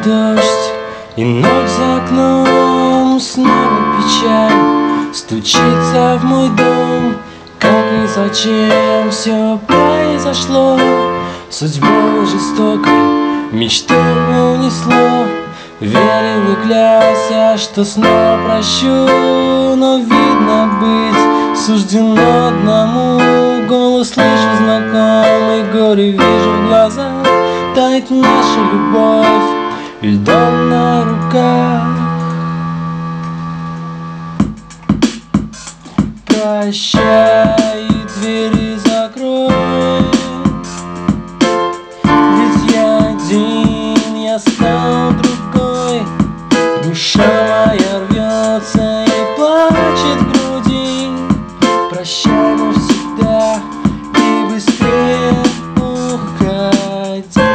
дождь, и ночь за окном, снова печаль стучится в мой дом. Как и зачем все произошло, судьбой жестокой мечту унесло. Верил и клялся, что снова прощу, но видно быть суждено одному. Голос слышу знакомый, горе вижу в глазах, тает наша любовь льдом на руках. Прощай, и двери закрой, ведь я один, я стал другой. Душа моя рвется и плачет в груди. Прощай навсегда и быстрее уходи.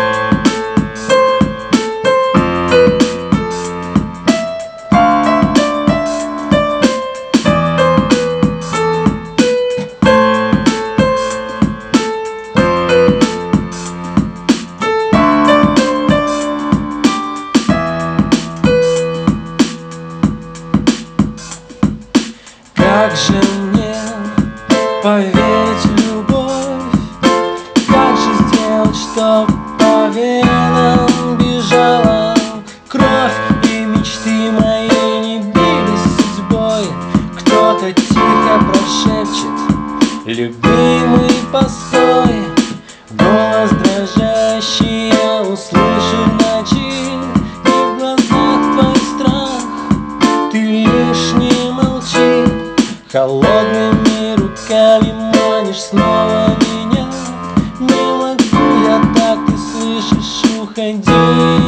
Как же мне поверить в любовь? Как же сделать, чтоб по венам бежала кровь, и мечты мои не бились судьбой? Кто-то тихо прошепчет: любимый, постой. Голос дрожащий я услышу в ночи, и в глазах твой страх, ты лишь не молчи. Холодными руками манишь снова меня. Не могу я так, ты слышишь, уходи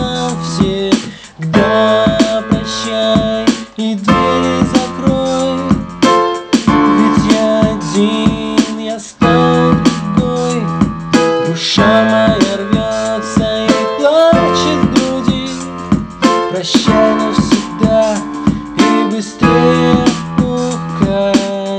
навсегда. Прощай и двери закрой, ведь я один, я стал другой. Душа моя рвется и плачет в груди. Прощай навсегда и быстрее уходи.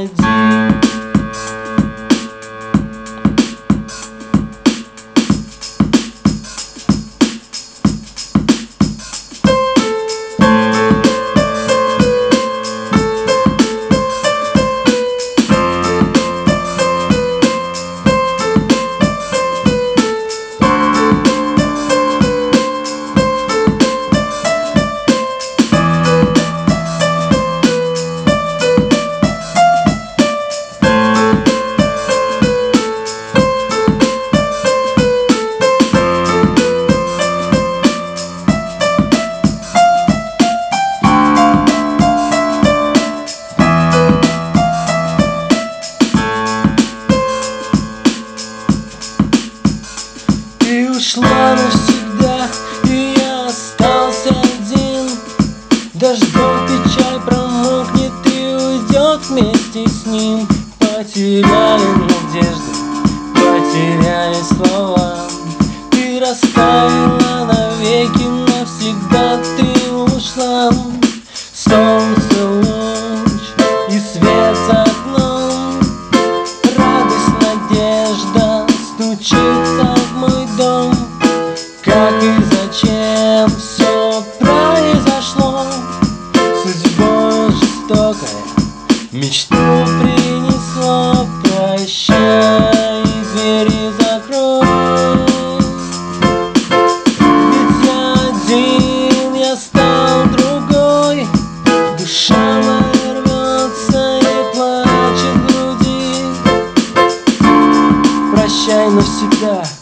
Ты ушла навсегда, и я остался один. Дождем печаль промокнет и уйдет вместе с ним. Потеряли надежды, потеряли слова. Ты растаяла навеки, навсегда ты ушла. Солнце, луч и свет за окном, радость, надежда стучится в мой дом. Как и зачем все произошло, судьбой жестокой мечту принесло. Прощай, двери закрой, ведь я один, я стал другой. Душа моя рвется и плачет в груди. Прощай навсегда